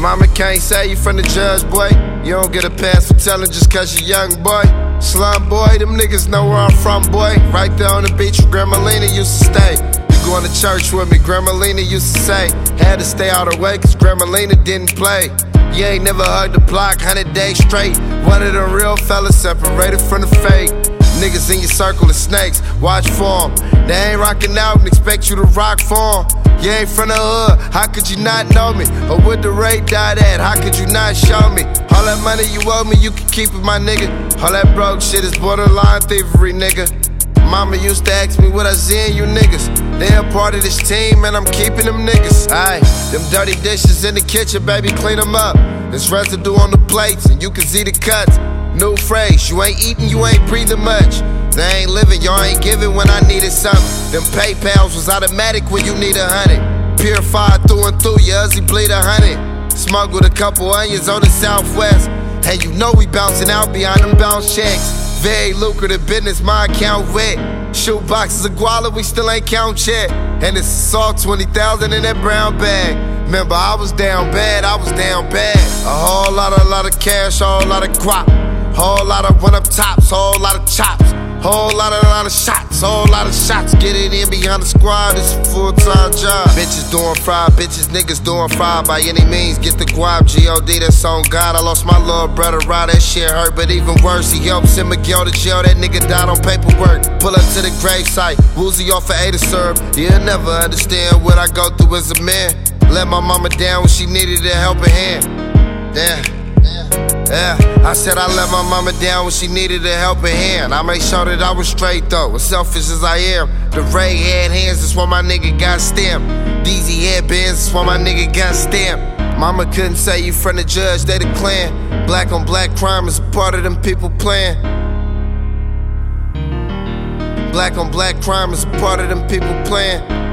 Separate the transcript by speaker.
Speaker 1: Mama can't say you from the judge, boy. You don't get a pass for telling just cause you young, boy. Slum boy, them niggas know where I'm from, boy. Right there on the beach where Grandma Lena used to stay. You going to church with me, Grandma Lena used to say. Had to stay out of the way cause Grandma Lena didn't play. You ain't never hugged the block 100 days straight. One of the real fellas separated from the fake. Niggas in your circle of snakes, watch for 'em. They ain't rockin' out and expect you to rock for 'em. You ain't from the hood, how could you not know me? Or would the rate die at, how could you not show me? All that money you owe me, you can keep it, my nigga. All that broke shit is borderline thievery, nigga. Mama used to ask me what I see in you niggas. They a part of this team and I'm keeping them niggas. Aye, them dirty dishes in the kitchen, baby, clean them up. There's residue on the plates and you can see the cuts. New phrase, you ain't eating, you ain't breathing much. They ain't living, y'all ain't giving when I needed something. Them PayPals was automatic when you need 100. Purified through and through, your Uzi bleed 100. Smuggled a couple onions on the Southwest. And you know we bouncing out behind them bounce checks. Very lucrative business, my account wet. Shoot boxes of guala, we still ain't count yet. And it's all 20,000 in that brown bag. Remember, I was down bad, I was down bad. A whole lot of cash, a whole lot of guap. Whole lot of run up tops, whole lot of chops. Whole lot of shots, whole lot of shots. Get it in behind the squad, it's a full-time job. Bitches doing fried, bitches, niggas doing fried. By any means, get the guap, G.O.D. that's on God. I lost my little brother, right, that shit hurt. But even worse, he helped send Miguel to jail. That nigga died on paperwork. Pull up to the gravesite, woozy off of Ada Serb. You'll never understand what I go through as a man. Let my mama down when she needed a helping hand. Yeah, I said I let my mama down when she needed a helping hand. I made sure that I was straight though, as selfish as I am. The Ray head hands is why my nigga got stamped. DZ headbands is why my nigga got stamped. Mama couldn't say you from the judge, they the clan. Black on black crime is a part of them people playing. Black on black crime is a part of them people playing.